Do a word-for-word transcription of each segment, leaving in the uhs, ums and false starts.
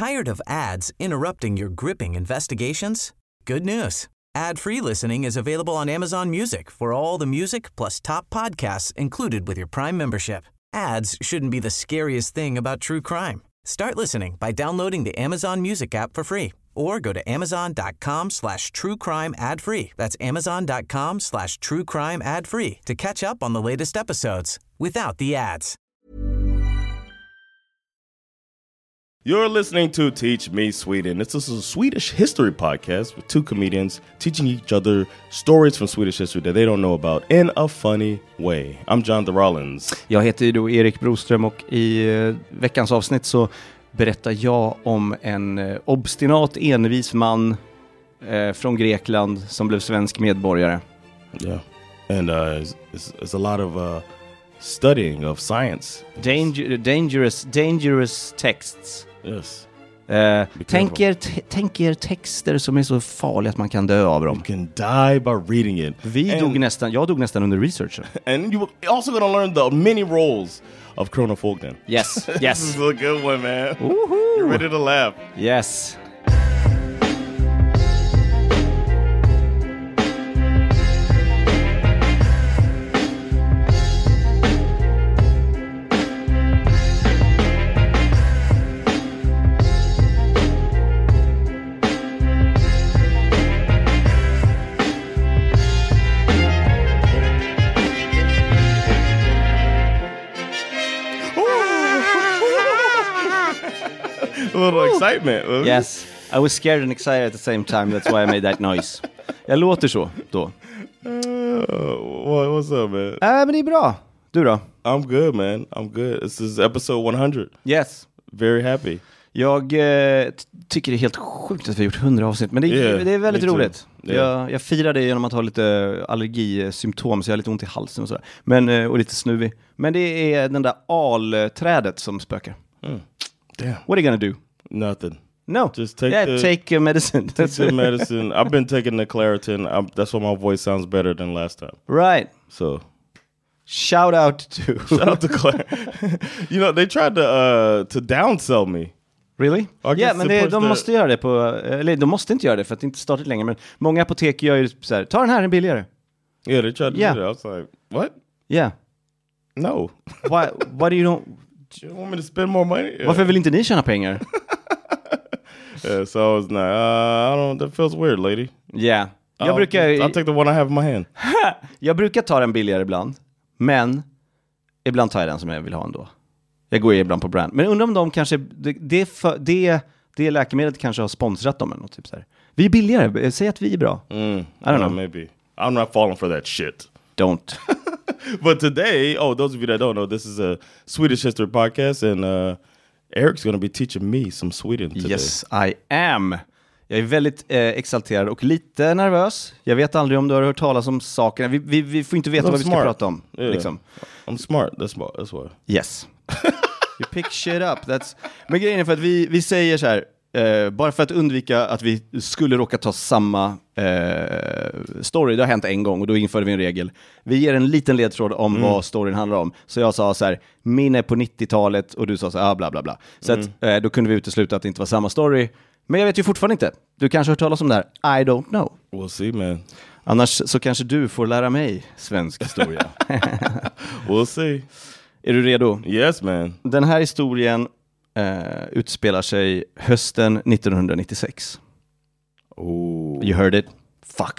Tired of ads interrupting your gripping investigations? Good news. Ad-free listening is available on Amazon Music for all the music plus top podcasts included with your Prime membership. Ads shouldn't be the scariest thing about true crime. Start listening by downloading the Amazon Music app for free or go to amazon.com slash true crime ad free. That's amazon.com slash true crime ad free to catch up on the latest episodes without the ads. You're listening to Teach Me Sweden. This is a Swedish history podcast with two comedians teaching each other stories from Swedish history that they don't know about in a funny way. I'm Jonathan Rollins. Jag heter ju då Erik Broström och i uh, veckans avsnitt så berättar jag om en uh, obstinat envis man uh, från Grekland som blev svensk medborgare. Yeah, and uh, it's, it's a lot of uh, studying of science. Danger, dangerous, dangerous texts. Yes. Uh, tänk, er t- tänk er texter som är så farliga att man kan dö av dem. You can die by reading it. Vi and, dog nästan, jag dog nästan under researchen. And you're also going to learn the many roles of Krona Fogden. Yes, yes. This is a good one, man. Woohoo. You're ready to laugh. Yes. A little excitement. Yes, I was scared and excited at the same time. That's why I made that noise. Jag låter så då. Uh, what, what's up, man? Äh, men det är bra. Du då? I'm good, man. I'm good. This is episode one hundred. Yes. Very happy. Jag eh, t- tycker det är helt sjukt att vi har gjort hundra avsnitt. Men det, Yeah, det är väldigt roligt. Yeah. Jag, jag firar det genom att ha lite allergisymptom. Så jag har lite ont i halsen och sådär. Men, eh, och lite snuvig. Men det är den där alträdet som spökar. Mm. Damn. What are you gonna do? Nothing. No. Just take yeah, the, take uh, medicine. take the medicine. I've been taking the Claritin. I'm, that's why my voice sounds better than last time. Right. So, shout out to shout out to Claire. You know, they tried to uh, to downsell me. Really? Ja, yeah, men det, de the... måste göra det på, eller de måste inte göra det för att det inte startat längre, men många apotek gör ju så här, ta den här, en billigare. Yeah, they tried to yeah. do that. I was like, what? Yeah. No. Why, why do you don't... Do you want me to spend more money? Yeah. Varför vill inte ni tjäna pengar? Yeah, so I was like, uh, I don't, that feels weird, lady. Yeah. Jag I'll, brukar... I'll take the one I have in my hand. Jag brukar ta den billigare ibland, men ibland tar jag den som jag vill ha ändå. Jag går ibland på brand. Men undrar om de kanske, det, det, för, det, det läkemedlet kanske har sponsrat dem eller något typ så här. Vi är billigare, säg att vi är bra. Mm, I don't know. Maybe. I'm not falling for that shit. Don't. But today, oh, those of you that don't know, this is a Swedish history podcast, and uh, Eric's going to be teaching me some Sweden today. Yes, I am. Jag är väldigt eh, exalterad och lite nervös. Jag vet aldrig om du har hört talas om sakerna. Vi, vi, vi får inte veta I'm vad smart. vi ska prata om. Yeah. Liksom. I'm smart, that's, smart. That's why. Yes. You pick shit up. That's... Men grejen är för att vi, vi säger så här, eh, bara för att undvika att vi skulle råka ta samma eh, story. Det har hänt en gång och då införde vi en regel. Vi ger en liten ledtråd om mm. vad storyn handlar om. Så jag sa så här, minne på nittiotalet och du sa så här, ah, bla bla bla. Så mm. att, eh, då kunde vi utesluta att det inte var samma story. Men jag vet ju fortfarande inte. Du kanske har hört talas om det här. I don't know. We'll see, man. Annars så kanske du får lära mig svensk historia. We'll see. Är du redo? Yes, man. Den här historien eh, utspelar sig hösten nittonhundranittiosex. Oh. You heard it? Fuck.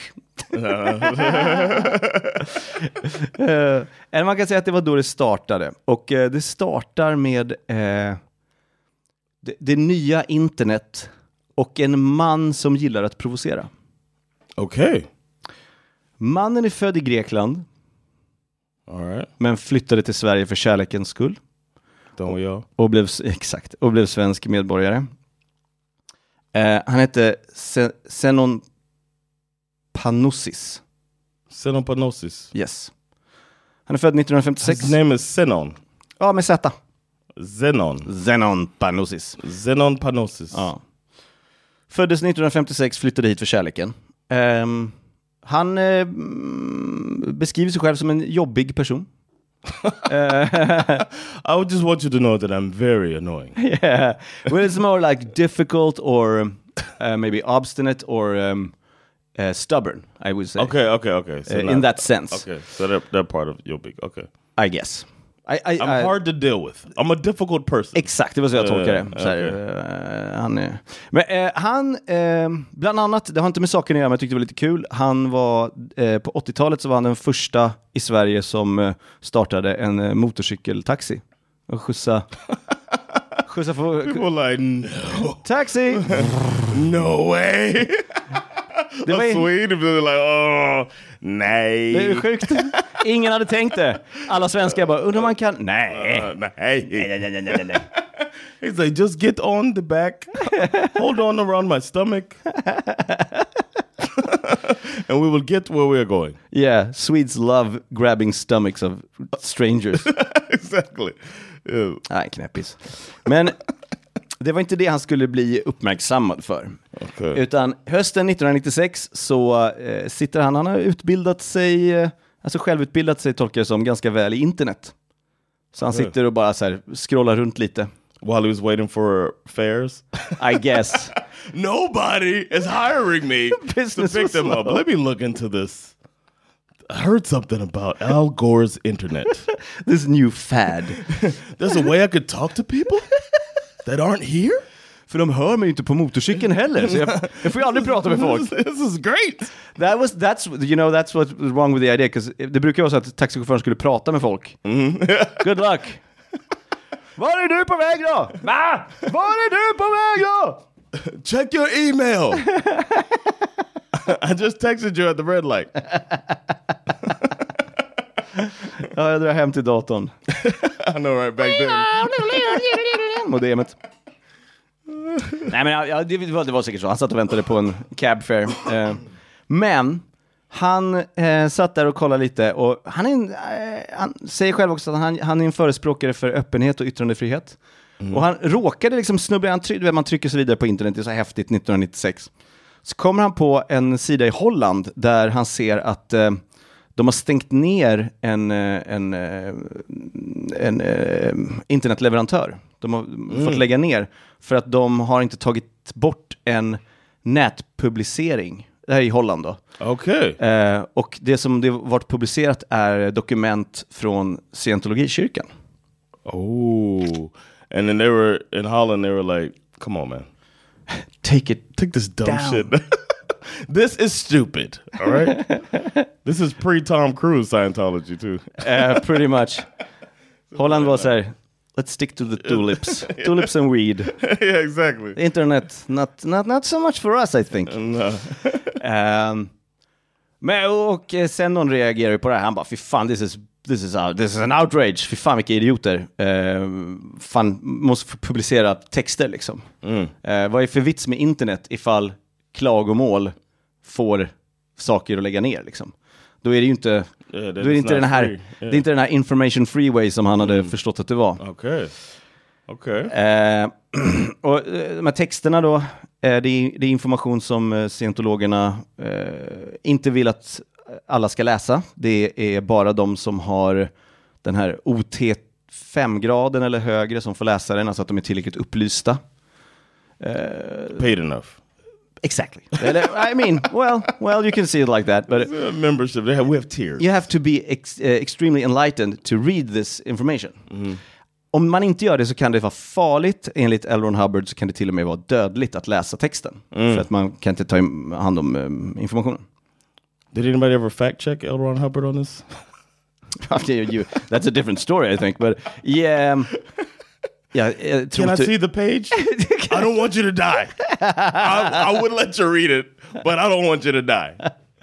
eh, eller man kan säga att det var då det startade. Och eh, det startar med eh, det, det nya internet och en man som gillar att provocera. Okej. Okay. Mannen är född i Grekland. All right. Men flyttade till Sverige för kärlekens skull. Don't we all? Och blev, exakt, och blev svensk medborgare. Eh, han hette Zenon Panoussis. Zenon Panoussis. Yes. Han är född nittonhundrafemtiosex. His name is Zenon. Ja, med Z. Zenon. Zenon Panoussis. Zenon Panoussis. Ja. Föddes nittonhundrafemtiosex, flyttade hit för kärleken. Um, han uh, beskriver sig själv som en jobbig person. I would just want you to know that I'm very annoying. Yeah. Well, it's more like difficult or uh, maybe obstinate or um, uh, stubborn, I would say. Okay, okay, okay. So uh, not, in that sense. Okay, so that, that part of your big, okay. I guess. I, I, I'm I, hard to deal with. I'm a difficult person. Exakt, det var så jag tolkade Uh, det. Så här, okay. uh, han är... Men uh, han, uh, bland annat, det har inte med saken att göra, men jag tyckte det var lite kul. Han var, uh, på åttiotalet så var han den första i Sverige som uh, startade en uh, motorcykeltaxi. Och skjutsa... skjutsa för... People like, no. Taxi! No way! Det var A Swede be like, oh, nej. Det är sjukt. Ingen hade tänkt det. Alla svenskar bara, undrar man kan... Nej. Uh, nej. Nej, nej, nej, nej, nej. He's like, just get on the back. Hold on around my stomach. And we will get where we're going. Yeah, Swedes love grabbing stomachs of strangers. Exactly. Yeah. Nej, knäppis. Men det var inte det han skulle bli uppmärksammad för. Okay. Utan hösten nittonhundranittiosex så eh, sitter han, han har utbildat sig, eh, alltså självutbildat sig tolkar jag som ganska väl i internet. Så han sitter och bara så här scrollar runt lite. While he was waiting for fares? I guess. Nobody is hiring me Business to pick them up. Let me look into this. I heard something about Al Gore's internet. This new fad. There's a way I could talk to people that aren't here? För de hör mig inte på motorcykeln heller. Så jag, jag får ju aldrig prata med folk. This is great. That was, that's, you know, that's what was wrong with the idea. 'Cause det brukar vara så att taxichauffören skulle prata med folk. Mm. Good luck. Var är du på väg då? Va? Var är du på väg då? Check your email. I just texted you at the red light. Ja, jag drar hem till datorn. I know, right? Back then. Modemet. Nej, men ja, det, var, det var säkert så. Han satt och väntade på en cab fare. Eh, men han eh, satt där och kollade lite. Och han, är en, eh, han säger själv också att han, han är en förespråkare för öppenhet och yttrandefrihet. Mm. Och han råkade liksom snubbla. Han try, man trycker sig vidare på internet. Det är så häftigt nittonhundranittiosex. Så kommer han på en sida i Holland där han ser att eh, de har stängt ner en, en, en, en, en internetleverantör. De har mm. fått lägga ner för att de har inte tagit bort en nätpublicering. Det här är i Holland då. Okej. Okay. Eh, och det som det varit publicerat är dokument från scientologikyrkan. Oh. And then they were in Holland, they were like, come on, man. Take it Take this dumb down. shit. This is stupid, all right? This is pre-Tom Cruise Scientology, too. uh, pretty much. Holland var så här, let's stick to the tulips. Tulips and weed. Yeah, exactly. Internet, not, not, not so much for us, I think. No. um, men, och sen någon reagerar på det här. Han bara, fy fan, this is, this is, a, this is an outrage. Fy fan, vilka idioter. Uh, fan, måste publicera texter, liksom. Mm. Uh, vad är för vits med internet ifall klagomål får saker att lägga ner, liksom. Då är det ju inte, yeah, då är det inte den här, yeah. det är inte den här information freeway som han hade mm. förstått att det var. Okej. Okay. Okay. Eh, och de här texterna då, eh, det, är, det är information som eh, scientologerna eh, inte vill att alla ska läsa. Det är bara de som har den här O T fem-graden eller högre som får läsa den, alltså att de är tillräckligt upplysta. Eh, Paid enough. Exactly. I mean, well, well, you can see it like that, but membership. They have, we have tiers. You have to be ex, uh, extremely enlightened to read this information. Mm. Om man inte gör det så kan det vara farligt. Enligt L. Ron Hubbard så kan det till och med vara dödligt att läsa texten. Mm. För att man kan inte ta hand om um, informationen. Did anybody ever fact check L. Ron Hubbard on this? you, that's a different story, I think. But yeah... Um, Yeah, uh, Can I see the page? I don't want you to die. I, I would let you read it, but I don't want you to die.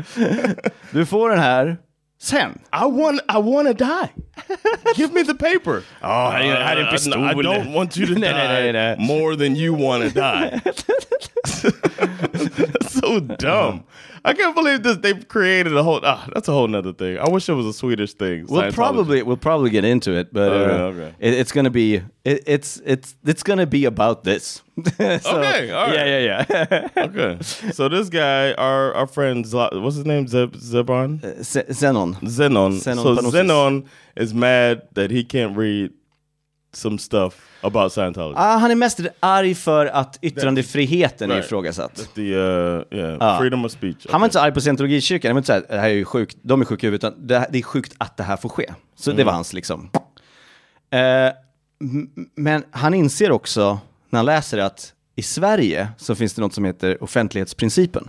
Du får den här sen. I want, I want to die. Give me the paper. Oh, uh, I, I, I don't want you to die nej, nej, nej. more than you want to die. That's so dumb. I can't believe this. They've created a whole. Ah, that's a whole nother thing. I wish it was a Swedish thing. We'll probably we'll probably get into it, but okay, uh, okay. It, it's gonna be it, it's it's it's gonna be about this. So, okay, all right. Yeah, yeah, yeah. Okay, so this guy, our our friend, what's his name? Zeb Zebron? Uh, Zenon. Zenon. Zenon so Panosis. Zenon is mad that he can't read some stuff about Scientology. Ah, han är mest arg för att yttrandefriheten är Right. ifrågasatt. The uh, yeah, Ah. freedom of speech. Han var inte så arg på scientologikyrkan. Han var inte så här, det här är ju sjukt, de är sjuka i huvudet, utan det, det är sjukt att det här får ske. Så det var hans liksom. Eh, m- men han inser också, när han läser att i Sverige så finns det något som heter offentlighetsprincipen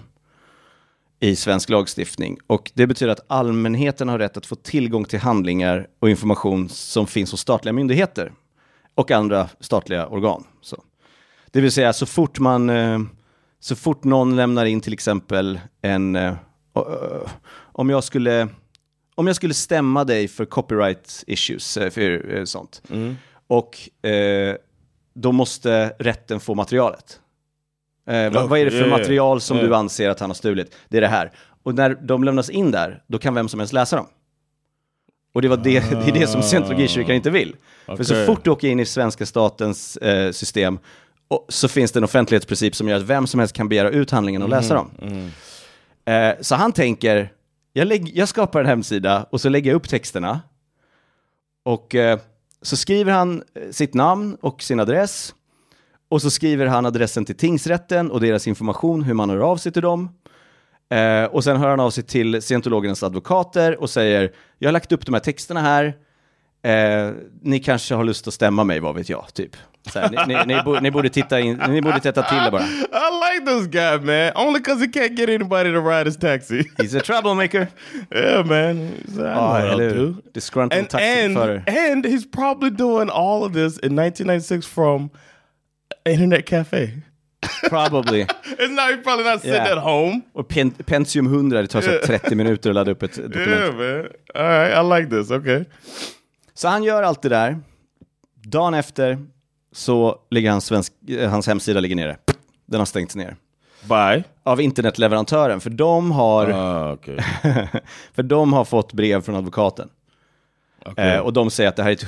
i svensk lagstiftning. Och det betyder att allmänheten har rätt att få tillgång till handlingar och information som finns hos statliga myndigheter och andra statliga organ. Så. Det vill säga, så fort man eh, så fort någon lämnar in till exempel en eh, uh, om jag skulle om jag skulle stämma dig för copyright issues eh, för eh, sånt. Mm. Och eh, då måste rätten få materialet. Eh, vad, Oh, vad är det för yeah, material som yeah. du anser att han har stulit? Det är det här. Och när de lämnas in där, då kan vem som helst läsa dem. Och det, var det, det är det som Scientologikyrkan inte vill. Okay. För så fort du åker in i svenska statens eh, system och, så finns det en offentlighetsprincip som gör att vem som helst kan begära ut handlingen och läsa dem. Mm. Eh, så han tänker, jag, lägg, jag skapar en hemsida och så lägger jag upp texterna. Och eh, så skriver han sitt namn och sin adress. Och så skriver han adressen till tingsrätten och deras information, hur man hör av sig till dem. Eh, och sen hör han av sig till scientologernas advokater och säger, jag har lagt upp de här texterna här. Eh, ni kanske har lust att stämma mig, vad vet jag, typ. Så här, ni, ni, ni, borde, ni borde titta in, ni borde titta till det bara. I like this guy, man. Only because he can't get anybody to ride his taxi. He's a troublemaker. Yeah, man. He's, I know Oh, what I'll eller do. disgruntled And, taxiförare. and, and he's probably doing all of this in nineteen ninety-six from internet cafe. Probably. It's not, he's probably not sitting Yeah. at home. Och Pen- Pentium hundra, det tar så trettio minuter att ladda upp ett dokument. Yeah, man. All right, I like this. Okay. Så han gör allt det där. Dagen efter så ligger hans, svensk, hans hemsida ligger nere. Den har stängts ner. Bye. Av internetleverantören. För de har, Ah, okay. för de har fått brev från advokaten. Okay. Eh, och de säger att det här är ett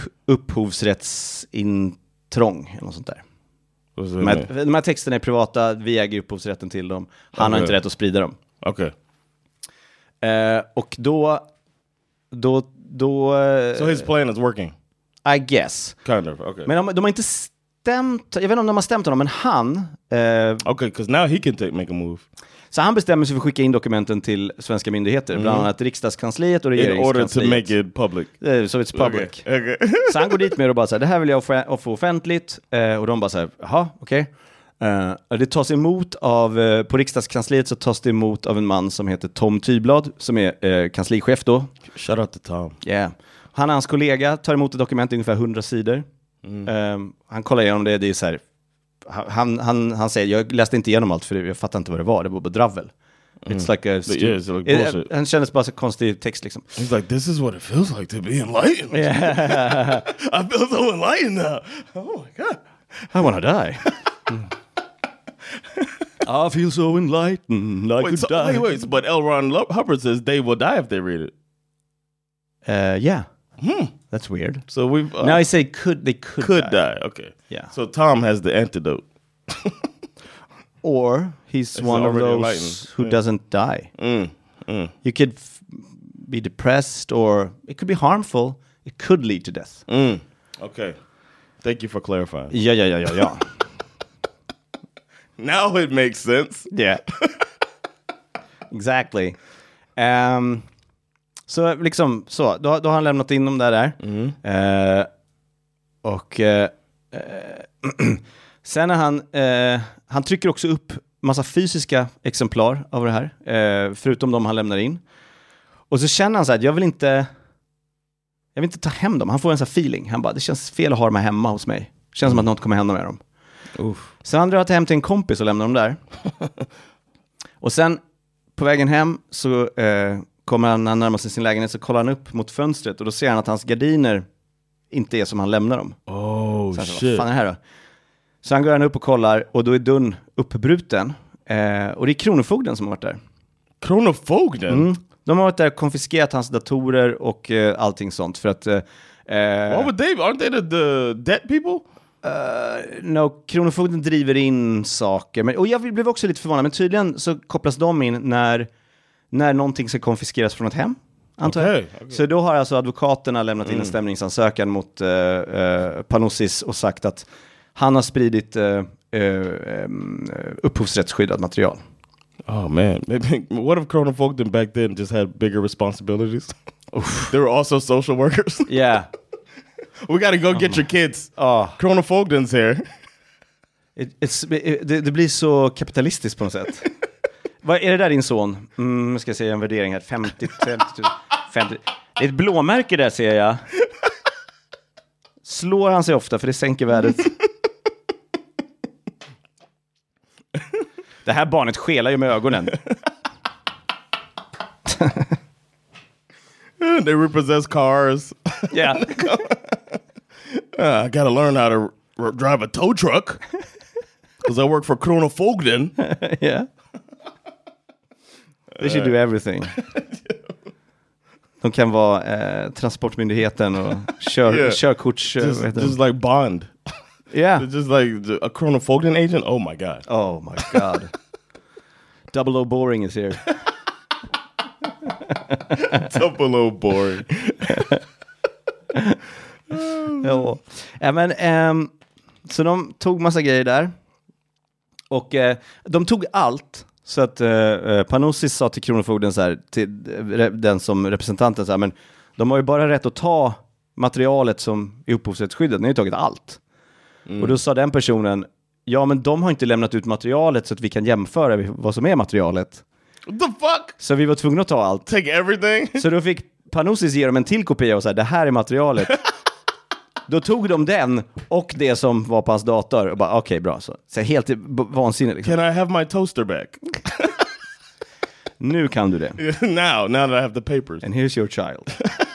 upphovsrättsintrång. Eller något sånt där. What's De här, de här texterna är privata. Vi äger upphovsrätten till dem. Han Okay. har inte rätt att sprida dem. Okay. Eh, och då... Då... då eh, So his plan is working. I guess. Kind of. Okay. Men de, de har inte stämt... Jag vet inte om de har stämt honom, men han... Eh, Okay, because now he can take, make a move. så han bestämmer sig för att skicka in dokumenten till svenska myndigheter. Bland annat riksdagskansliet och In order to regeringskansliet. make it public. Eh, so it's public. Okay. Okay. Så han går dit med och bara så här, det här vill jag få, få offentligt. Eh, och de bara så här, jaha, okej. Okay. Eh, det tas emot av, eh, på riksdagskansliet så tas det emot av en man som heter Tom Tyblad, som är eh, kanslichef då. Shout out to Tom. Yeah. Han och hans kollega tar emot ett dokument, ungefär hundra sidor. Mm. Eh, han kollar igenom det, det är så här, han, han, han säger, jag läste inte igenom allt för jag fattar inte vad det var, det var bara dravel. It's like a stu- yeah, it's like bullshit. Eh, han kändes bara så konstig text liksom. He's like, this is what it feels like to be enlightened. Yeah. I feel so enlightened now. Oh my God. I wanna die. I feel so enlightened, I Wait, could so, die. wait, wait. But L. Ron Lo- Hubbard says they will die if they read it. Uh, yeah. Hmm. That's weird. So we've... Uh, Now I say could, they could, could die. die. Okay. Yeah. So Tom has the antidote. Or he's It's one of already those enlightened. who Yeah. doesn't die. Mm, mm, You could f- be depressed, or it could be harmful. It could lead to death. mm. Okay. Thank you for clarifying. Ja, ja, ja, ja, ja. Now it makes sense. Yeah. Exactly. Um, så liksom, så, då, då har han lämnat in dem där. där. Mm. Eh, och eh, eh, sen är han, eh, han trycker också upp massa fysiska exemplar av det här, eh, förutom de han lämnar in. Och så känner han så här, jag vill inte, jag vill inte ta hem dem. Han får en sån här feeling. Han bara, det känns fel att ha dem här hemma hos mig. Det känns som att något kommer hända med dem. Oof. Så han drar hem till en kompis och lämnar dem där. Och sen på vägen hem så eh, kommer han, när han närmar sig sin lägenhet, så kollar han upp mot fönstret och då ser han att hans gardiner inte är som han lämnar dem. Oh, Så han, shit. vad fan är det här då? Så han går han upp och kollar och då är dörren uppbruten. Eh, och det är kronofogden som har varit där. Kronofogden? Mm. De har varit där och konfiskerat hans datorer och uh, allting sånt för att... Uh, What would they... Aren't they the, the debt people? Uh, no, Kronofogden driver in saker. Men, och jag blev också lite förvånad, men tydligen så kopplas de in när, när någonting ska konfiskeras från ett hem. Antar jag. Okay, okay. Så då har alltså advokaterna lämnat in en stämningsansökan mot uh, uh, Panossis och sagt att han har spridit uh, uh, um, upphovsrättsskyddat material. Oh man, what if Kronofogden back then just had bigger responsibilities? They were also social workers. Yeah. We gotta go get your kids. Oh. Kronofogden's here. It, it's, it, det, det blir så kapitalistiskt på något sätt. Vad är det där din son? Mm, ska jag säga en värdering här. femtio, femtio, femtio. Det är ett blåmärke där, ser jag. Slår han sig ofta för det sänker värdet. Det här barnet skelar ju med ögonen. They repossess cars. Yeah. uh, I gotta learn how to r- drive a tow truck. Because I work for Kronofogden. Yeah. They should do everything. De kan vara eh, transportmyndigheten och kör, yeah. körkorts... Just, just like Bond. Yeah. Just like a Kronofogden agent. Oh my god. Oh my god. Double O boring is here. Double O boring. Ja. Ja, men um, så de tog massa grejer där. Och uh, de tog allt. Så att uh, Panossis sa till Kronofogden så här, till uh, den som representanten så här, men de har ju bara rätt att ta materialet som är upphovsrättsskyddat. Ni har ju tagit allt. Mm. Och då sa den personen, ja men de har inte lämnat ut materialet så att vi kan jämföra vad som är materialet. What the fuck? Så vi var tvungna att ta allt. Take everything? Så då fick Panossis ge dem en till kopia och säga, det här är materialet. Då tog de den och det som var på hans dator och bara, okej, okay, bra. Så, så helt b- vansinnigt. Liksom. Can I have my toaster back? Nu kan du det. Now, now that I have the papers. And here's your child.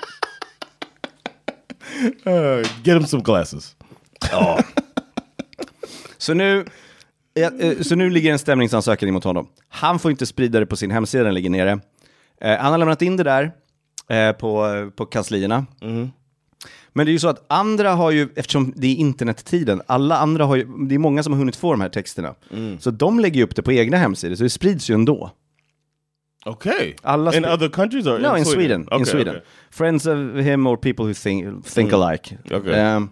uh, get him some glasses. Ja. Så nu, så nu ligger en stämningsansökan emot honom. Han får inte sprida det på sin hemsida, den ligger nere. Han har lämnat in det där på, på kanslierna. Mm. Men det är ju så att andra har ju, eftersom det är internettiden, alla andra har ju, det är många som har hunnit få de här texterna. Mm. Så de lägger upp det på egna hemsidor, så det sprids ju ändå. Okay. Alla in sp- other countries or no, in in Sweden? Sweden. Okay, in Sweden. Okay. Friends of him or people who think think mm. alike. Okay. Um,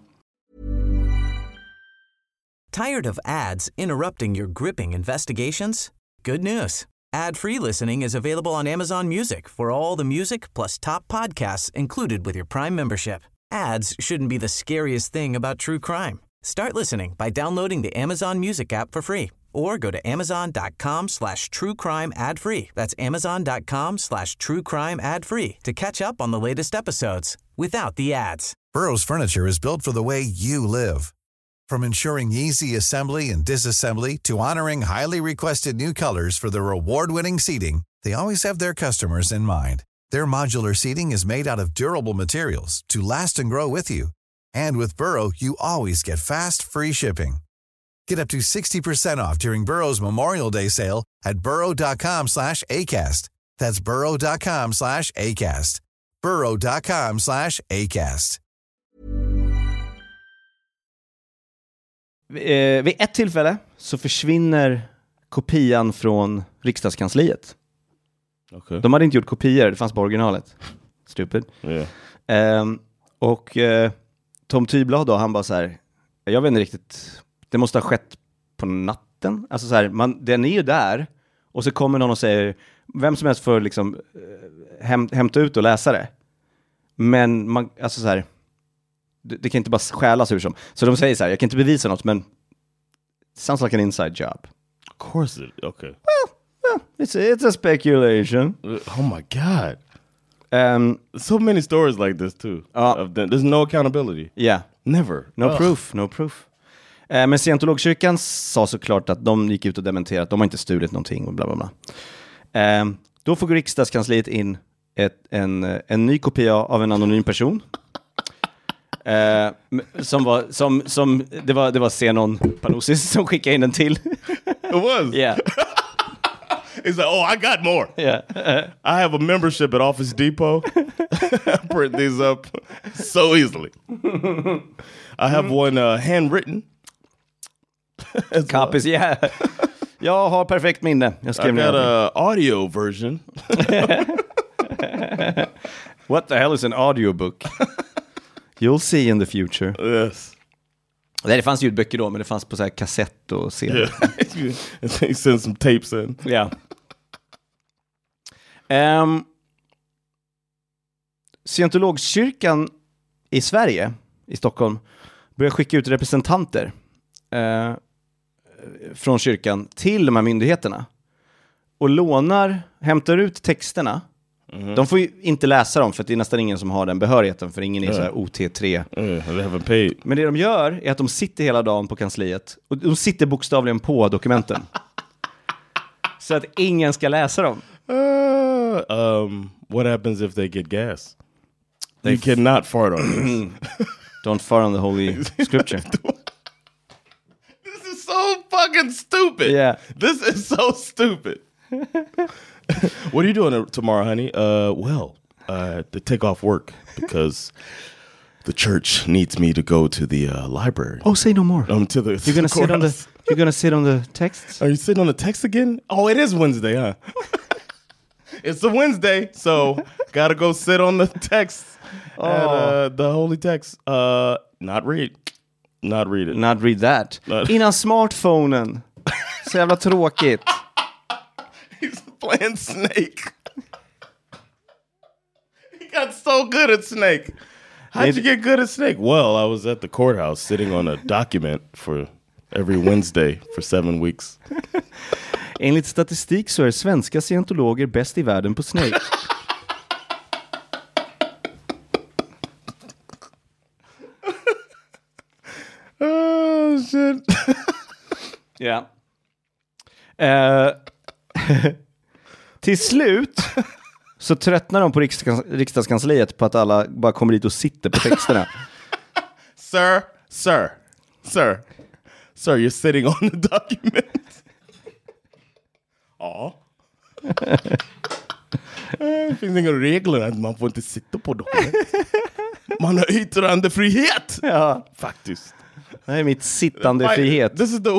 Tired of ads interrupting your gripping investigations? Good news. Ad-free listening is available on Amazon Music for all the music plus top podcasts included with your Prime membership. Ads shouldn't be the scariest thing about true crime. Start listening by downloading the Amazon Music app for free or go to amazon.com slash true crime ad free. That's amazon.com slash true crime ad free to catch up on the latest episodes without the ads. Burrow's furniture is built for the way you live. From ensuring easy assembly and disassembly to honoring highly requested new colors for their award-winning seating, they always have their customers in mind. Their modular seating is made out of durable materials to last and grow with you. And with Burrow, you always get fast, free shipping. Get up to sixty percent off during Burrow's Memorial Day sale at burrow.com slash ACAST. That's burrow.com slash ACAST. burrow.com slash ACAST. Eh, vid ett tillfälle så försvinner kopian från riksdagskansliet. Okay. De hade inte gjort kopior, det fanns på originalet. Stupid. Yeah. Um, och uh, Tom Tyblad då, han bara så här, jag vet inte riktigt, det måste ha skett på natten. Alltså så här, man, den är ju där och så kommer någon och säger, vem som helst får liksom uh, häm, hämta ut och läsa det. Men man, alltså så här, det, det kan inte bara stjälas hur som. Så de säger så här, jag kan inte bevisa något, men it sounds like an inside job. Of course it, okay. Well, well it's, a, it's a speculation. Oh my God. Um, so many stories like this too. Uh, of them. There's no accountability. Yeah. Never. No Ugh. proof, no proof. Uh, men Scientologkyrkan sa såklart att de gick ut och dementerade att de har inte stulit någonting och bla bla bla. Um, då får riksdagskansliet in ett, en, en ny kopia av en anonym person. Uh, som var, som, som, det var, det var Zenon Panossis som skickade in den till. It was? Yeah. He's like, oh, I got more. Yeah. I have a membership at Office Depot. I print these up so easily. I have one uh, handwritten. Copies, yeah. Jag har perfekt minne. Jag skrev I got a audio version. What the hell is an audiobook? You'll see in the future. Yes. Nej, det fanns ljudböcker då, men det fanns på så här kassett och C D. Yeah. He sent some tapes in. Ja. Um, Scientologkyrkan i Sverige, i Stockholm, börjar skicka ut representanter uh, från kyrkan till de här myndigheterna och lånar, hämtar ut texterna. Mm-hmm. De får ju inte läsa dem för att det är nästan ingen som har den behörigheten, för ingen är yeah. så här O T tre. Mm, they haven't paid. Men det de gör är att de sitter hela dagen på kansliet och de sitter bokstavligen på dokumenten. Så att ingen ska läsa dem. Uh, um, what happens if they get gas? They you cannot fart on this. Don't fart on the holy scripture. This is so fucking stupid. Yeah. This is so stupid. What are you doing tomorrow, honey? Uh, well, uh, to take off work because the church needs me to go to the uh, library. Oh, say no more. Um, to the you're gonna sit on the. You're gonna sit on the texts. Are you sitting on the text again? Oh, it is Wednesday, huh? It's a Wednesday, so gotta go sit on the text. Oh. At, uh, the holy text. Uh, not read. Not read it. Not read that. Not Innan smartphonen. Så jävla tråkigt. He's playing Snake. He got so good at Snake. How'd you get good at Snake? Well, I was at the courthouse sitting on a document for every Wednesday for seven weeks. Enligt statistik så är svenska scientologer bäst i världen på Snake. Oh, shit. Ja. Yeah. Uh, till slut så tröttnar de på riksdags- riksdagskansliet på att alla bara kommer dit och sitter på texterna. Sir, sir, sir, sir, you're sitting on the document. Ja. Det finns inga regler att man får inte sitta på dokument. Man har yttrandefrihet. Ja, faktiskt. Det är mitt sittande frihet. This is the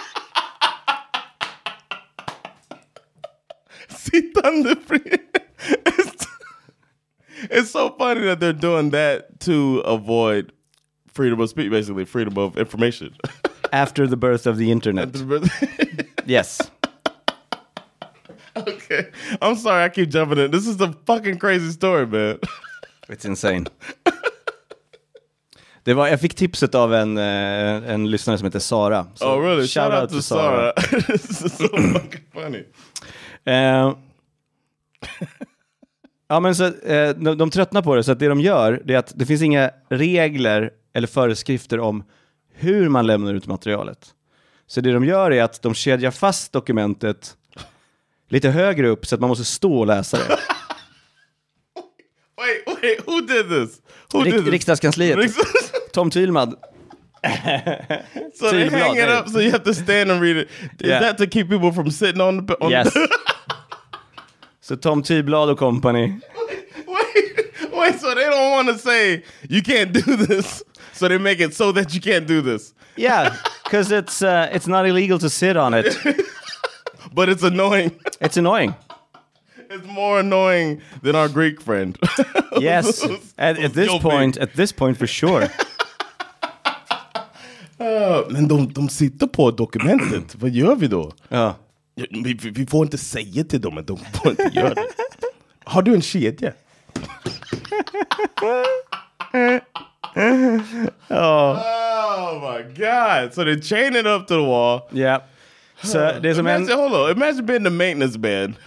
sittande frihet. It's, it's so funny that they're doing that to avoid freedom of speech, basically freedom of information. After the birth of the internet. After the birth- Yes. Okay, I'm sorry I keep jumping in. This is a fucking crazy story, man. It's insane. Det var, jag fick tipset av en, eh, en lyssnare som heter Sara. So oh really? Shout, shout out, out to Sara. Sara. This is so fucking funny. Eh, ja, men så, eh, de, de tröttnar på det, så att det de gör det är att det finns inga regler eller föreskrifter om hur man lämnar ut materialet. Så det de gör är att de kedjar fast dokumentet lite högre upp så att man måste stå och läsa det. Wait, wait, who did this? Who Rik- did this? Riksdagskansliet. Riksdags- Tom Tylmad. So they hang it up so you have to stand and read it. Is yeah. that to keep people from sitting on the... On yes. The Så Tom Tyblad och company. Wait, wait, so they don't want to say you can't do this. So they make it so that you can't do this. Yeah, because it's, uh, it's not illegal to sit on it. But it's annoying. It's annoying. It's more annoying than our Greek friend. Yes, at, at this point, at this point for sure. Uh, men de, de sitter på dokumentet. Vad gör vi då? Ja. Vi, vi får inte säga till dem att de får inte göra det. Har du en kedja? oh. oh my god. So they chain it up to the wall. Yeah. So there's imagine, a man. Hold on. Imagine being the maintenance man.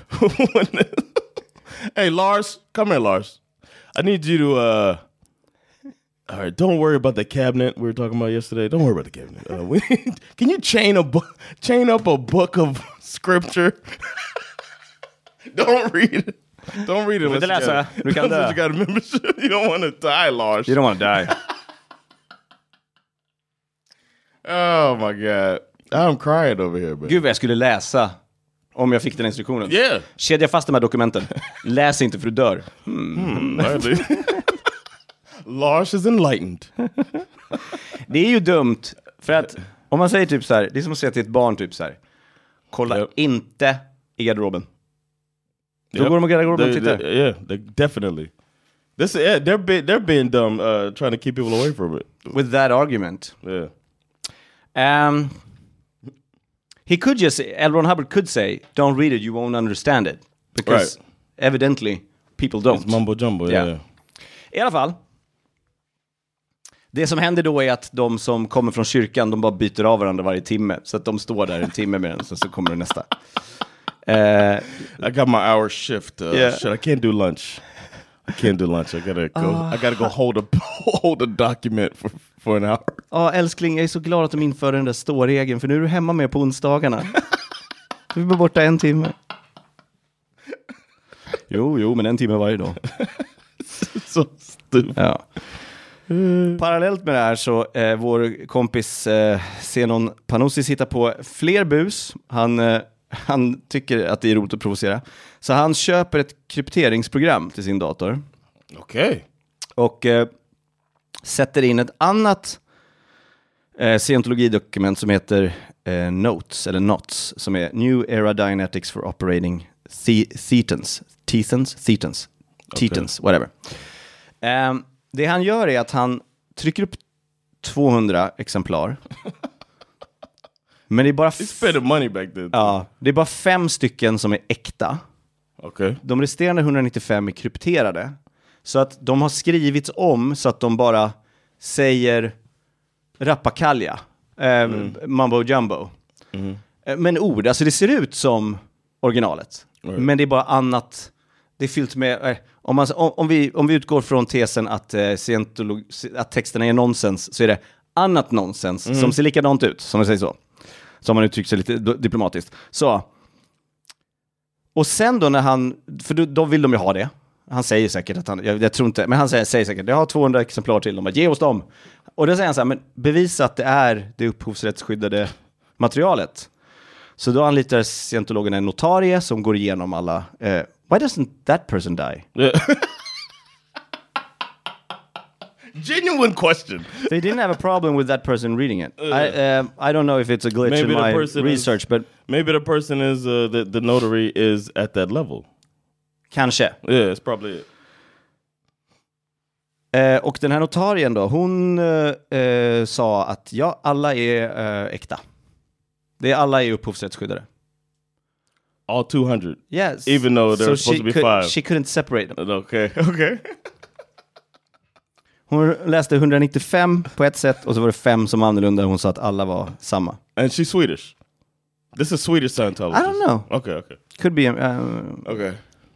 Hey, Lars. Come here, Lars. I need you to... Uh, all right, don't worry about the cabinet we were talking about yesterday. Don't worry about the cabinet. Uh, we, can you chain a bu- chain up a book of scripture? Don't read it. Don't read it. Unless you, got, you, you got a membership. You don't want to die, Lars. You don't want to die. Oh my god. I'm crying over here, man. Gud, vad jag skulle läsa Om jag fick den instruktionen. Yeah. Kedja fast de här dokumenten. Läs inte för du dör. Hmm, Lars is enlightened. Det är ju dumt. För att om man säger typ så här. Det är som att säga till ett barn typ så här. Kolla yep. inte i garderoben. Då yep. går de i garderoben och tittar. They, yeah, they definitely. This, yeah, they're, be, they're being dumb uh, trying to keep people away from it. With that argument. Yeah. Um... He could just say, L. Ron Hubbard could say, don't read it, you won't understand it. Because right. evidently people don't. It's mumbo jumbo, yeah. yeah. I alla fall. Det som händer då är att de som kommer från kyrkan, de bara byter av varandra varje timme. Så att de står där en timme med den, så, så kommer det nästa. uh, I got my hour shift. Uh, yeah. Shit, I can't do lunch. I can't do lunch. I gotta go, uh. I gotta go hold a, hold a document for... for an hour. Ja, älskling, jag är så glad att de inför den där ståregeln, för nu är du hemma med på onsdagarna. Vi blir borta en timme. Jo, jo, men en timme varje dag. Så stupid. Ja. Mm. Parallellt med det här så eh, vår kompis eh, Zenon Panoussis hittar på fler bus. Han, eh, han tycker att det är roligt att provocera. Så han köper ett krypteringsprogram till sin dator. Okej. Okay. Och eh, sätter in ett annat eh, scientologidokument som heter eh, Notes, eller Notes, som är New Era Dynetics for Operating Thetans. Thetans? Thetans. Thetans, okay. Whatever. Eh, det han gör är att han trycker upp tvåhundra exemplar. Men det är bara f- money back then. Ja, det är bara fem stycken som är äkta. Okay. De resterande etthundranittiofem är krypterade. Så att de har skrivits om så att de bara säger rappakalja, eh, mm. mumbo jumbo. Mm. Men ord, alltså det ser ut som originalet. Right. Men det är bara annat. Det är fyllt med, eh, om, man, om, om, vi, om vi utgår från tesen att, eh, scientolog- att texterna är nonsens, så är det annat nonsens mm. som ser likadant ut, som man säger så. Som man uttrycker sig lite diplomatiskt. Så. Och sen då när han, för då, då vill de ju ha det. Han säger säkert att han, jag, jag tror inte, men han säger, säger säkert, jag har tvåhundra exemplar till dem, att ge oss dem. Och då säger han så här, men bevisa att det är det upphovsrättsskyddade materialet. Så då anlitar scientologerna en notarie som går igenom alla, uh, why doesn't that person die? Yeah. Genuine question. They didn't have a problem with that person reading it. Uh, I, uh, I don't know if it's a glitch maybe in my research, is, but... Maybe the person is, uh, the, the notary is at that level. Kanske. Yeah, it's probably it. Eh, och den här notarien då, hon eh, sa att ja, alla är eh, äkta. Det är alla är upphovsrättsskyddade. All two hundred? Yes. Even though they're so supposed to be could, five? She couldn't separate them. Okay, okay. Hon läste etthundranittiofem på ett sätt och så var det fem som var annorlunda. Hon sa att alla var samma. And she's Swedish? This is Swedish Scientology? I don't know. Okay, okay. Could be... Uh, okay.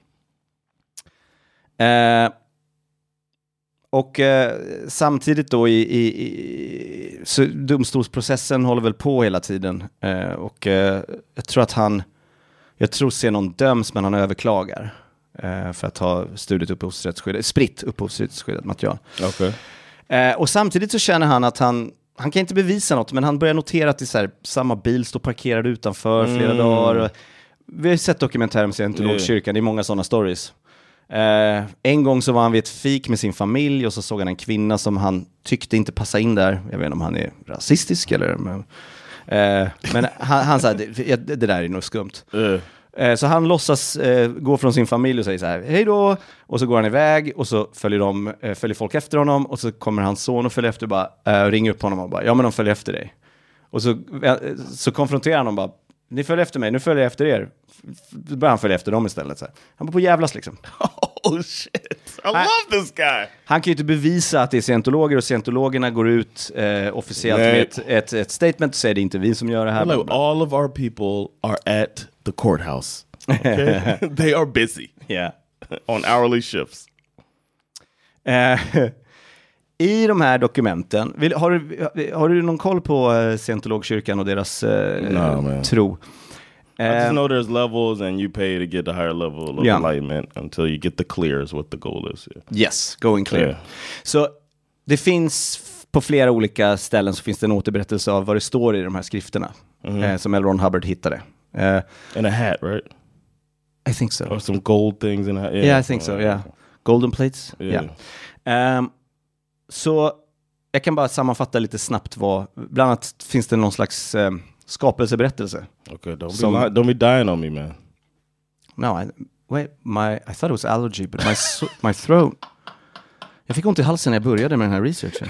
Eh, och eh, samtidigt då i, i, i så domstolsprocessen håller väl på hela tiden. Eh, och eh, jag tror att han, jag tror ser någon döms, men han överklagar eh, för att ha studiet upphovsrättsskyddat, spritt upphovsrättsskyddat material. Okay. Eh, och samtidigt så känner han att han han kan inte bevisa något, men han börjar notera att det är så här, samma bil står parkerad utanför mm. flera dagar. Vi har sett dokumentärer om scientologkyrkan, det är många sådana stories. Uh, en gång så var han vid ett fik med sin familj och så såg han en kvinna som han tyckte inte passa in där. Jag vet inte om han är rasistisk eller... Men, uh, men han, han sa, det, det där är nog skumt. Uh. Uh, så han låtsas uh, gå från sin familj och säger så här, hej då. Och så går han iväg och så följer, de, uh, följer folk efter honom. Och så kommer hans son och följer efter bara, uh, ringer upp honom och bara, ja men de följer efter dig. Och så, uh, så konfronterar han dem bara, ni följer efter mig, nu följer jag efter er. Då börjar han följa efter dem istället. Så här. Han var på jävlas liksom. Oh shit, I han, love this guy. Han kan ju inte bevisa att det är scientologer och scientologerna går ut eh, officiellt Nej. med ett, ett, ett statement och säger det är inte vi som gör det här. Like, all of our people are at the courthouse. Okay? They are busy. Yeah. On hourly shifts. Eh, I de här dokumenten, vill, har, du, har du någon koll på uh, scientologkyrkan och deras uh, no, tro? I just know there's levels and you pay to get the higher level of yeah. enlightenment until you get the clear is what the goal is. Yeah. Yes, going clear. Yeah. Så det finns på flera olika ställen så finns det en återberättelse av vad det står i de här skrifterna mm. eh, som L. Ron Hubbard hittade. Uh, in a hat, right? I think so. Or some gold things in a hat. Yeah, yeah I think so, yeah. Golden plates. Yeah. yeah. Um, så jag kan bara sammanfatta lite snabbt vad, bland annat finns det någon slags um, skapelseberättelse. Okay, don't, Som, be li- don't be dying on me, man. No, I, wait, my, I thought it was allergy, but my, so, my throat... Jag fick ont i halsen när jag började med den här researchen.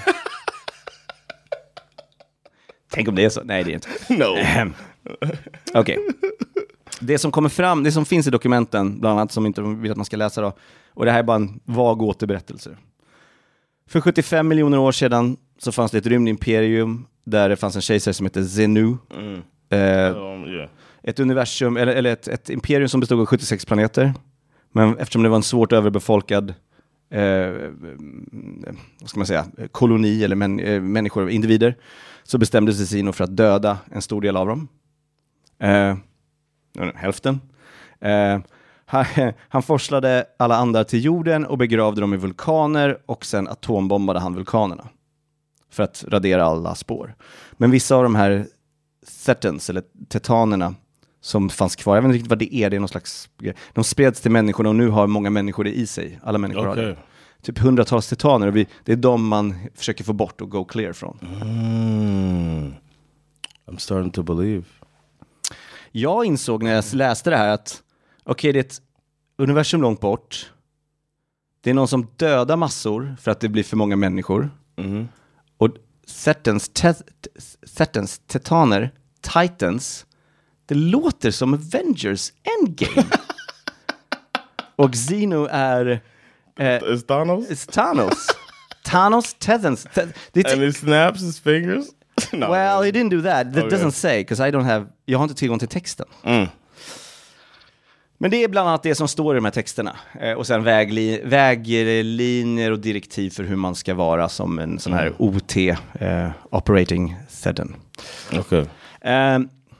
Tänk om det är så. Nej, det är inte. No. Okej. Okay. Det som kommer fram, det som finns i dokumenten, bland annat som inte vill att man ska läsa då, och det här är bara en vag återberättelse. För sjuttiofem miljoner år sedan så fanns det ett rymdimperium där det fanns en kejsare som heter Zenu. Mm. Eh, um, yeah. Ett universum, eller, eller ett, ett imperium som bestod av sjuttiosex planeter. Men eftersom det var en svårt överbefolkad eh, vad ska man säga, koloni eller män, eh, människor, individer, så bestämde sig Zeno för att döda en stor del av dem. Eh, hälften. Eh, han, han forslade alla andar till jorden och begravde dem i vulkaner, och sen atombombade han vulkanerna för att radera alla spår. Men vissa av de här thetans eller tetanerna som fanns kvar, jag vet inte riktigt vad det är, det är någon slags, de spreds till människorna och nu har många människor det i sig. Alla människor okay. har det. Typ hundratals titaner, och vi, det är de man försöker få bort och go clear från. Mm. I'm starting to believe. Jag insåg när jag läste det här att okej, okay, det är ett universum långt bort. Det är någon som dödar massor för att det blir för många människor. Mm. Och Thetans, te- Thetans, tetaner, Titans, det låter som Avengers Endgame. Och Zeno är... Eh, It's Thanos? It's Thanos. Thanos, Tethans. Th- And he snaps his fingers? No, well, he didn't do that. That okay. doesn't say, because I don't have... Jag har inte tillgång till texten. Mm. Men det är bland annat det som står i de här texterna. Eh, och sen vägli- väglinjer och direktiv för hur man ska vara som en sån här mm. O T, eh, Operating Thetan. Okej. Okay. Eh,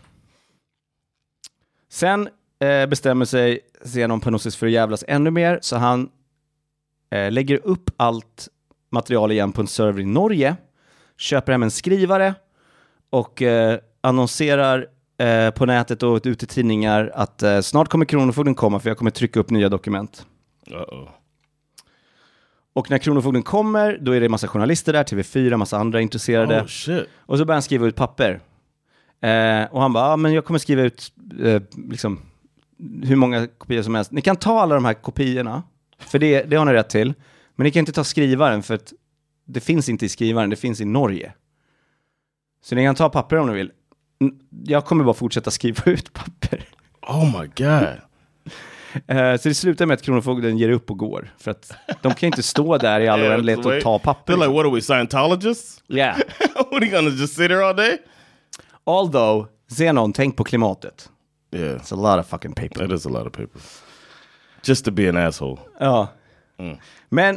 sen eh, bestämmer sig Zenon Panosis för att jävlas ännu mer, så han eh, lägger upp allt material igen på en server i Norge, köper hem en skrivare och eh, annonserar eh, på nätet och ut i tidningar att eh, snart kommer Kronofogden komma, för jag kommer trycka upp nya dokument. Uh-oh. Och när Kronofogden kommer, då är det en massa journalister där, T V fyra, massa andra intresserade. Oh, shit. Och så börjar han skriva ut papper. Eh, och han bara, ja, men jag kommer skriva ut eh, liksom, hur många kopior som helst. Ni kan ta alla de här kopiorna, för det, det har ni rätt till. Men ni kan inte ta skrivaren, för att det finns inte i skrivaren, det finns i Norge. Så ni kan ta papper om ni vill. Jag kommer bara fortsätta skriva ut papper. Oh my god. Uh, så det slutar med att Kronofogden ger upp och går. För att de kan inte stå där i all oändlighet och ta papper. They're like, what are we, Scientologists? Yeah. What are you gonna just sit here all day? Although, Zenon, tänk på klimatet. Yeah. It's a lot of fucking paper. It is a lot of paper. Just to be an asshole. Ja. Mm. Men...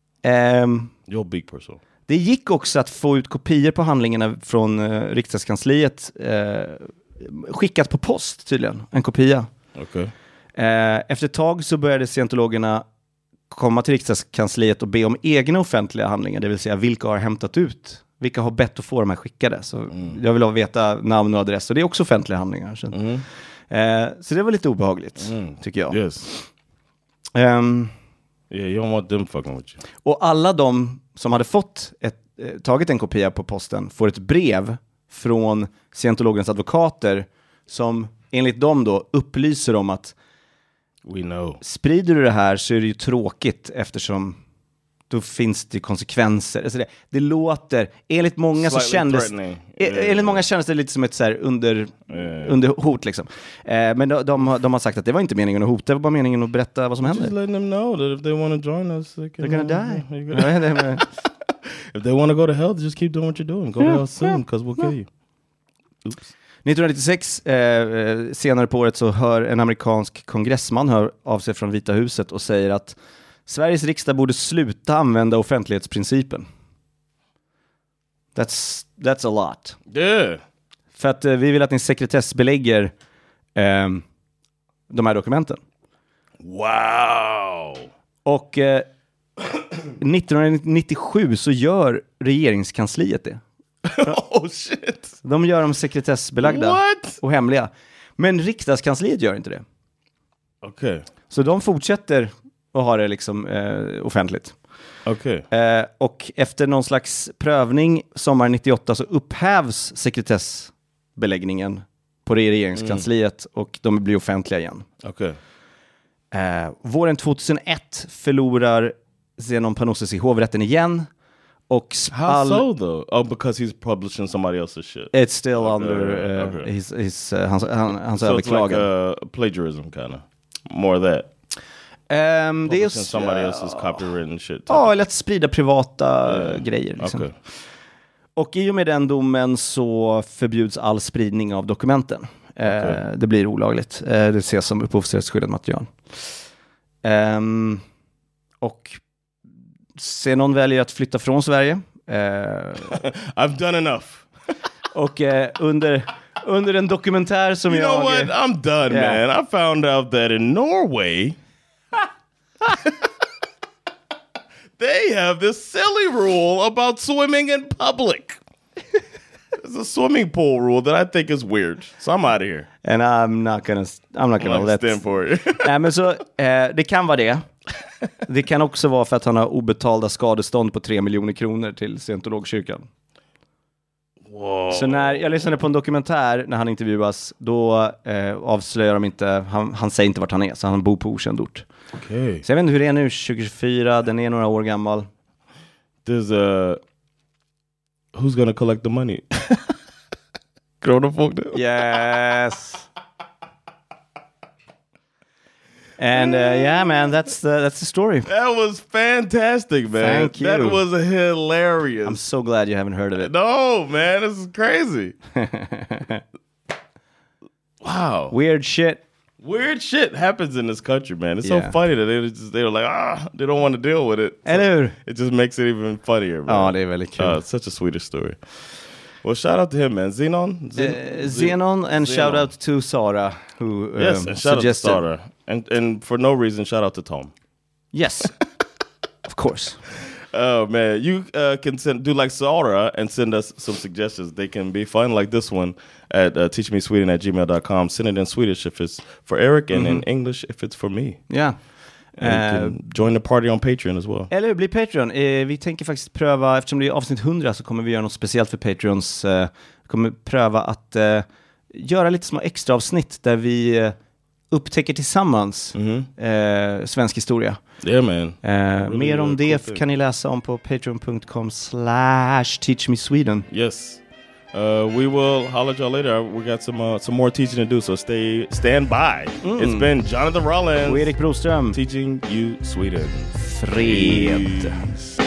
Um, You're a big person. Det gick också att få ut kopior på handlingarna från uh, riksdagskansliet. Uh, skickat på post tydligen, en kopia. Okay. Uh, efter ett tag så började scientologerna komma till riksdagskansliet och be om egna offentliga handlingar. Det vill säga, vilka har hämtat ut? Vilka har bett att få de här skickade? Så mm. jag vill ha veta namn och adress. Och det är också offentliga handlingar. Så, mm. uh, så det var lite obehagligt, mm. tycker jag. Yes. Um, yeah, you don't want them fucking with you. Och alla de som hade fått ett, eh, tagit en kopia på posten får ett brev från scientologernas advokater som enligt dem då upplyser om att we know. Sprider du det här så är det ju tråkigt, eftersom då finns det konsekvenser. Alltså det, det låter, enligt många så kändes yeah. enligt många kändes det lite som ett så här under, yeah. under hot liksom. Eh, men de, de, de har sagt att det var inte meningen att hota, det var bara meningen att berätta vad som händer. Just letting them know that if they want to join us, they can, they're gonna die. Gonna... If they want to go to hell, just keep doing what you're doing. Go to hell soon, because we'll kill you. Oops. nittonhundranittiosex, eh, senare på året, så hör en amerikansk kongressman hör av sig från Vita huset och säger att Sveriges riksdag borde sluta använda offentlighetsprincipen. That's, that's a lot. Yeah. För att eh, vi vill att ni sekretessbelägger eh, de här dokumenten. Wow! Och eh, nittonhundranittiosju så gör regeringskansliet det. Oh shit! De gör dem sekretessbelagda. What? Och hemliga. Men riksdagskansliet gör inte det. Okej. Okay. Så de fortsätter att ha det liksom eh, offentligt. Okej. Okay. Eh, och efter någon slags prövning sommaren nittioåtta så upphävs sekretessbeläggningen på regeringskansliet mm. och de blir offentliga igen. Okej. Okay. Eh, våren tjugohundraett förlorar Zenon Panossis i hovrätten igen. Och How so though? Oh, because he's publishing somebody else's shit. It's still okay, under uh, okay. his, his, uh, hans, han, hans so överklagan. It's like uh, plagiarism kind of. More of that. Um, det är somebody uh, else's copywritten shit. Ja, eller att sprida privata uh, grejer. Liksom. Okay. Och i och med den domen så förbjuds all spridning av dokumenten. Okay. Uh, det blir olagligt. Uh, det ses som upphovsrättsskyddat material. Um, och Zenon väljer att flytta från Sverige. Uh, I've done enough. och uh, under, under en dokumentär som you jag... You know what? I'm done, yeah. man. I found out that in Norway they have this silly rule about swimming in public. There's a swimming pool rule that I think is weird. So I'm out of here. And I'm not gonna, I'm not gonna let... stand for it. Nej, men så, eh, det kan vara det. Det kan också vara för att han har obetalda skadestånd på tre miljoner kronor till scientologkyrkan. Wow. Så när jag lyssnade på en dokumentär när han intervjuas, då eh, avslöjar de inte, han, han säger inte vart han är, så han bor på okänd ort. Okay. Så jag vet inte hur det är nu, tjugo tjugofyra, den är några år gammal. There's a... Who's gonna collect the money? Kronofogden? Yes. And uh, yeah, man, that's the that's the story. That was fantastic, man. Thank you. That was hilarious. I'm so glad you haven't heard of it. No, man, this is crazy. Wow. Weird shit. Weird shit happens in this country, man. It's yeah. so funny that they just they were like, ah, they don't want to deal with it. Eller so it just makes it even funnier, man. Ja, det är väldigt kul. Uh, it's such a Swedish story. Well, shout out to him, man. Zenon? Zen- uh, Zenon, and Zenon. Shout out to Sara, who um, yes, and shout suggested. out to Sara. And, and for no reason, shout out to Tom. Yes, of course. Oh, man. You uh, can send, do like Sara and send us some suggestions. They can be fun like this one at uh, teach me sweden at gmail dot com. Send it in Swedish if it's for Eric and mm-hmm. in English if it's for me. Yeah. And uh, you can join the party on Patreon as well. Eller bli Patreon. Eh, vi tänker faktiskt pröva, eftersom det är avsnitt hundra så kommer vi göra något speciellt för Patreons. Eh, vi kommer pröva att eh, göra lite små extra avsnitt där vi eh, upptäcker tillsammans mm-hmm. eh, svensk historia. Yeah, man. Eh, really mer om det cool kan ni läsa om på patreon dot com slash teach me sweden. Yes. Uh, we will holler at y'all later. We got some uh, some more teaching to do, so stay stand by. Mm. It's been Jonathan Rollins och Erik Broström teaching you Sweden. Fred. Peace.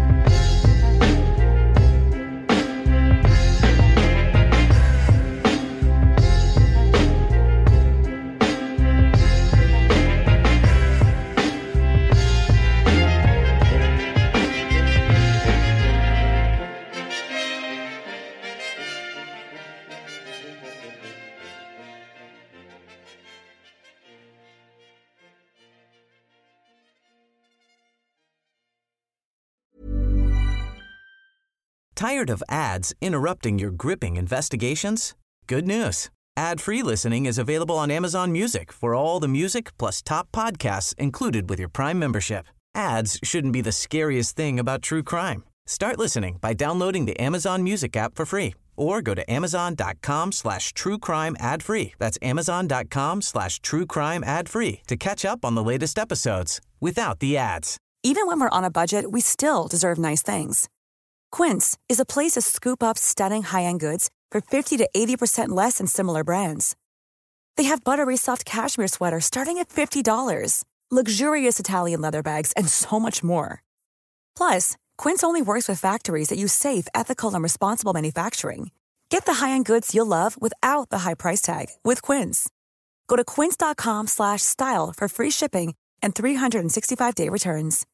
Tired of ads interrupting your gripping investigations? Good news. Ad-free listening is available on Amazon Music for all the music plus top podcasts included with your Prime membership. Ads shouldn't be the scariest thing about true crime. Start listening by downloading the Amazon Music app for free or go to amazon.com slash true crime ad free. That's amazon.com slash true crime ad free to catch up on the latest episodes without the ads. Even when we're on a budget, we still deserve nice things. Quince is a place to scoop up stunning high-end goods for fifty to eighty percent less than similar brands. They have buttery soft cashmere sweaters starting at fifty dollars, luxurious Italian leather bags, and so much more. Plus, Quince only works with factories that use safe, ethical, and responsible manufacturing. Get the high-end goods you'll love without the high price tag with Quince. Go to quince.com slash style for free shipping and three sixty-five day returns.